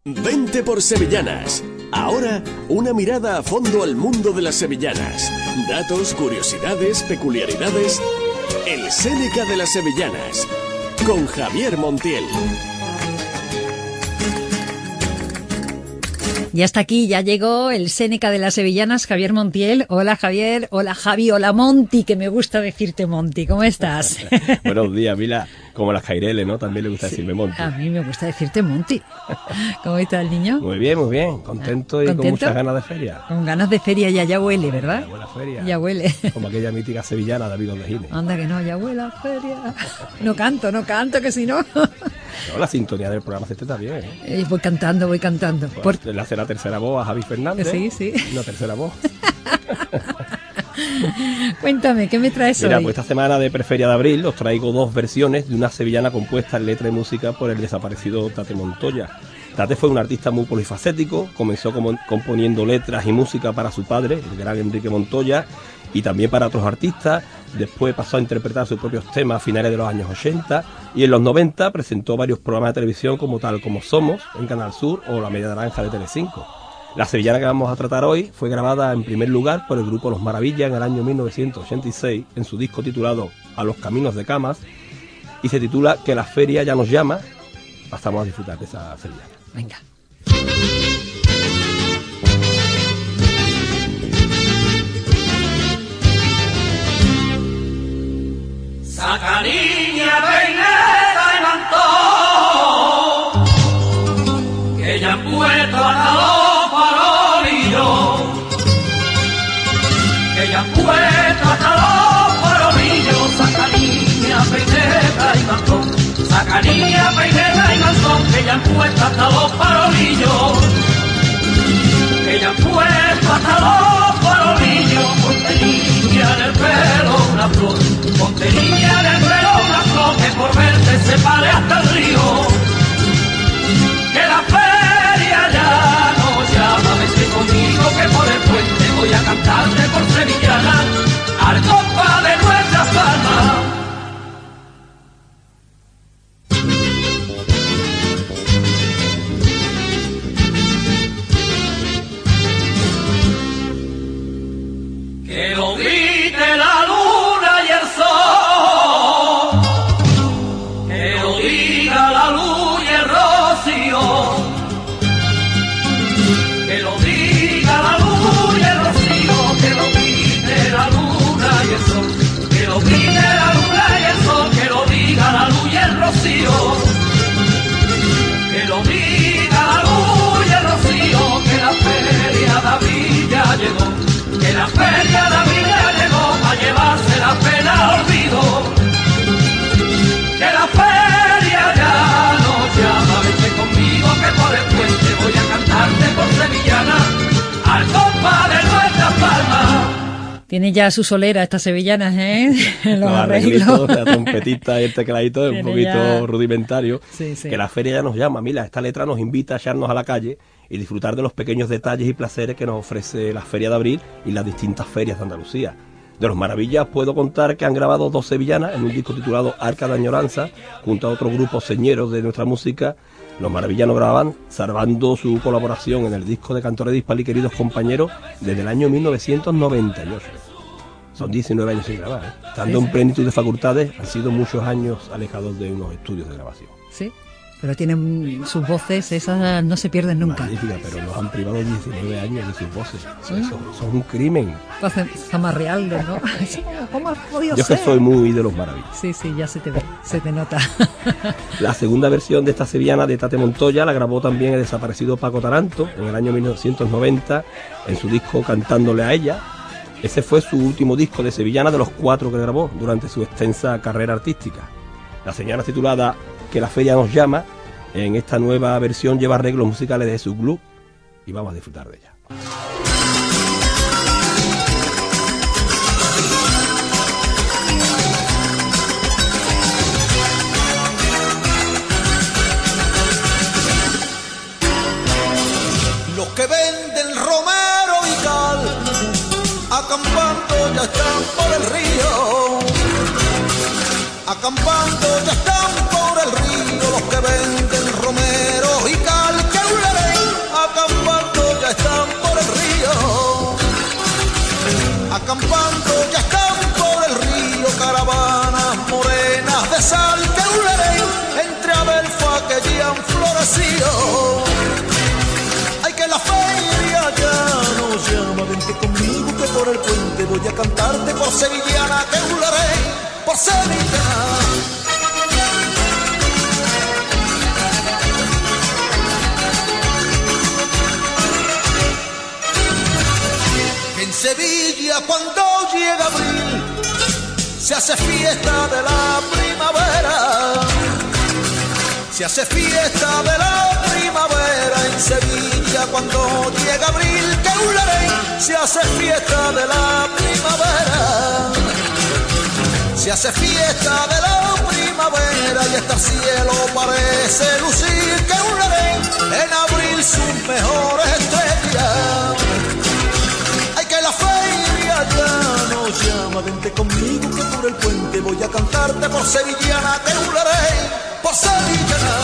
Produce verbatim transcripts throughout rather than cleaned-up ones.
Vente por Sevillanas. Ahora, una mirada a fondo al mundo de las sevillanas. Datos, curiosidades, peculiaridades. El Séneca de las Sevillanas. Con Javier Montiel. Ya está aquí, ya llegó el Séneca de las Sevillanas, Javier Montiel. Hola Javier, hola Javi, hola Monti, que me gusta decirte Monti. ¿Cómo estás? Buenos días, Mila. Como las Caireles, ¿no? También le gusta sí, decirme Monti. A mí me gusta decirte Monti. ¿Cómo está el niño? Muy bien, muy bien. Contento y ¿Contento? Con muchas ganas de feria. Con ganas de feria ya, ya huele, ¿verdad? Ya huele a feria. Ya huele. Como aquella mítica sevillana de Amigos de Gine. Anda que no, ya huele a feria. No canto, no canto, que si no... No, la sintonía del programa se está bien, ¿eh? Eh, voy cantando, voy cantando. Pues Por... Le hace la tercera voz a Javi Fernández. Sí, sí. Una tercera voz. Cuéntame, ¿qué me traes Mira, hoy? Pues esta semana de Preferia de Abril os traigo dos versiones de una sevillana compuesta en letra y música por el desaparecido Tate Montoya. Tate fue un artista muy polifacético, comenzó como, componiendo letras y música para su padre, el gran Enrique Montoya, y también para otros artistas. Después pasó a interpretar sus propios temas a finales de los años ochenta y en los noventa presentó varios programas de televisión como Tal Como Somos en Canal Sur o La Media Naranja de Telecinco. La sevillana que vamos a tratar hoy fue grabada en primer lugar por el grupo Los Maravillas en el año mil novecientos ochenta y seis en su disco titulado A los Caminos de Camas y se titula Que la feria ya nos llama. Pasamos a disfrutar de esa sevillana. Venga. Saca niña peineta y mantón, que ya han puesto hasta los farolillos, que ya han puesto hasta los farolillos. Saca niña peineta y mantón, saca niña peineta y mantón, que ya han puesto hasta los farolillos, que ya han puesto hasta los farolillos. Ponte niña en el pelo una flor, ponte niña en el pelo una flor, que por verte se pare hasta el río, que la feria ya nos llama. Vete conmigo que por el puente voy a cantarte por sevillana al compás de nuestras palmas. Que lo grite la luna y el sol, que lo diga la luz y el rocío, que lo diga la luz y el rocío, que lo grite la luna y el sol, que lo grite la luna y el sol, que lo diga la luz y el rocío, que lo diga la luz y el rocío, que la feria de abril ya llegó, que la feria de abril ya llegó a llevarse la pena al olvido, que la feria ya nos llama. Vete conmigo que por el puente voy a cantarte por sevillana al compás de nuestras palmas. Tiene ya su solera estas sevillanas, ¿eh? Los, Los arreglos. arreglitos, la trompetita y el tecladito es un Tiene poquito ya... rudimentario. Sí, sí. Que la feria ya nos llama. Mira, esta letra nos invita a echarnos a la calle y disfrutar de los pequeños detalles y placeres que nos ofrece la Feria de Abril y las distintas ferias de Andalucía. De Los Maravillas puedo contar que han grabado dos sevillanas en un disco titulado Arca de Añoranza, junto a otros grupos señeros de nuestra música. Los Maravillas no grababan, salvando su colaboración en el disco de Cantores de Hispal y Queridos Compañeros desde el año mil novecientos noventa y ocho. Son diecinueve años sin grabar, ¿eh? Estando Sí, sí. en plenitud de facultades, han sido muchos años alejados de unos estudios de grabación. Sí, pero tienen sus voces, esas no se pierden nunca. Magnífica, pero nos han privado diecinueve años de sus voces. Eso, eso, eso es un crimen. Para zamarrearlo, ¿no? ¿Cómo ha podido Yo ser? que soy muy de Los Maravillas. Sí, sí, ya se te ve, se te nota. La segunda versión de esta sevillana de Tate Montoya la grabó también el desaparecido Paco Taranto en el año mil novecientos noventa en su disco Cantándole a ella. Ese fue su último disco de sevillana de los cuatro que grabó durante su extensa carrera artística. La sevillana titulada Que la feria nos llama, en esta nueva versión lleva arreglos musicales de su club y vamos a disfrutar de ella. Los que venden romero y cal, acampando ya están por el río, acampando ya están por el río. Los que venden romero y cal, que ulala, vacío. Hay que la feria ya nos llama, vente conmigo que por el puente voy a cantarte por sevillana, que hularé por sevillana. En Sevilla cuando llega abril se hace fiesta de la primavera, se hace fiesta de la primavera en Sevilla cuando llega abril, que hularé, se hace fiesta de la primavera, se hace fiesta de la primavera y hasta el cielo parece lucir, que hularé en abril sus mejores estrellas. Que la feria ya nos llama, vente conmigo que por el puente voy a cantarte por sevillana, que hularé por sevillana.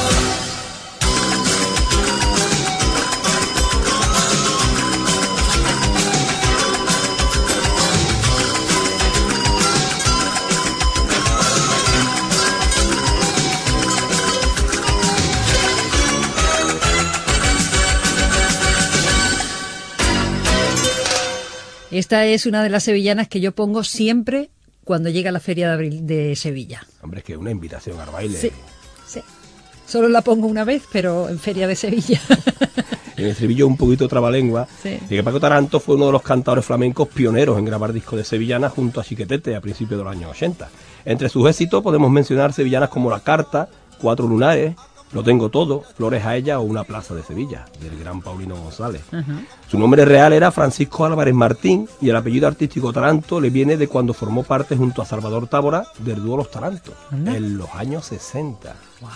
Esta es una de las sevillanas que yo pongo siempre cuando llega la Feria de Abril de Sevilla. Hombre, es que es una invitación al baile. Sí, sí. Solo la pongo una vez, pero en Feria de Sevilla. En el estribillo un poquito trabalengua. Sí. Y que Paco Taranto fue uno de los cantadores flamencos pioneros en grabar discos de sevillanas junto a Chiquetete a principios de los años ochenta. Entre sus éxitos podemos mencionar sevillanas como La Carta, Cuatro Lunares, Lo Tengo Todo, Flores a Ella o Una Plaza de Sevilla, del gran Paulino González. Uh-huh. Su nombre real era Francisco Álvarez Martín y el apellido artístico Taranto le viene de cuando formó parte junto a Salvador Tábora del dúo Los Tarantos, uh-huh, en los años sesenta. Wow.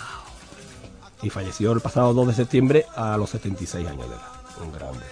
Y falleció el pasado dos de septiembre a los setenta y seis años de edad. Un grande.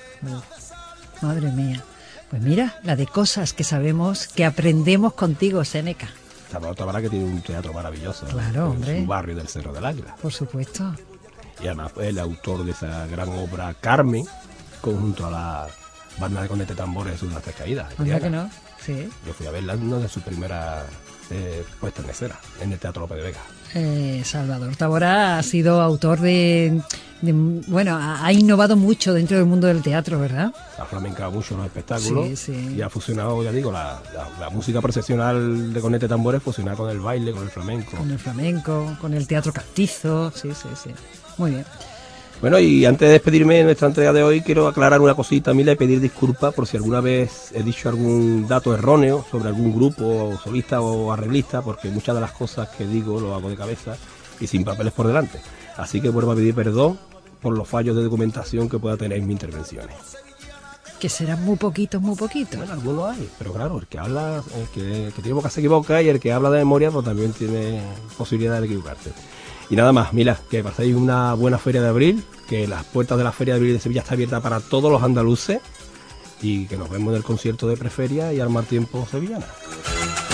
Uh, madre mía. Pues mira, la de cosas que sabemos, que aprendemos contigo, Séneca. Salvador Tábora, que tiene un teatro maravilloso, claro, en hombre, su barrio del Cerro del Águila. Por supuesto. Y además fue el autor de esa gran obra Carmen, conjunto a la banda de Conete Tambores de Unas Tres Caídas. ¿Anda que no? Sí. Yo fui a verla en una de sus primeras eh, puestas en escena, en el Teatro López de Vega. Eh, Salvador Tábora ha sido autor de, de bueno, ha, ha innovado mucho dentro del mundo del teatro, ¿verdad? Ha flamencado mucho los espectáculos, sí, sí, y ha fusionado, ya digo, la, la, la música procesional de Conete Tambores fusionada con el baile, con el flamenco. Con el flamenco, con el teatro castizo, sí, sí, sí. Muy bien. Bueno, y antes de despedirme de nuestra entrega de hoy, quiero aclarar una cosita, Mila, y pedir disculpas por si alguna vez he dicho algún dato erróneo sobre algún grupo, solista o arreglista, porque muchas de las cosas que digo lo hago de cabeza y sin papeles por delante. Así que vuelvo a pedir perdón por los fallos de documentación que pueda tener en mis intervenciones. Que serán muy poquitos, muy poquitos. Bueno, algunos hay, pero claro, el que habla, el que, el que tiene boca se equivoca, y el que habla de memoria pues también tiene posibilidad de equivocarse. Y nada más, mira, que paséis una buena Feria de Abril, que las puertas de la Feria de Abril de Sevilla están abiertas para todos los andaluces, y que nos vemos en el concierto de Preferia y al mal tiempo sevillana.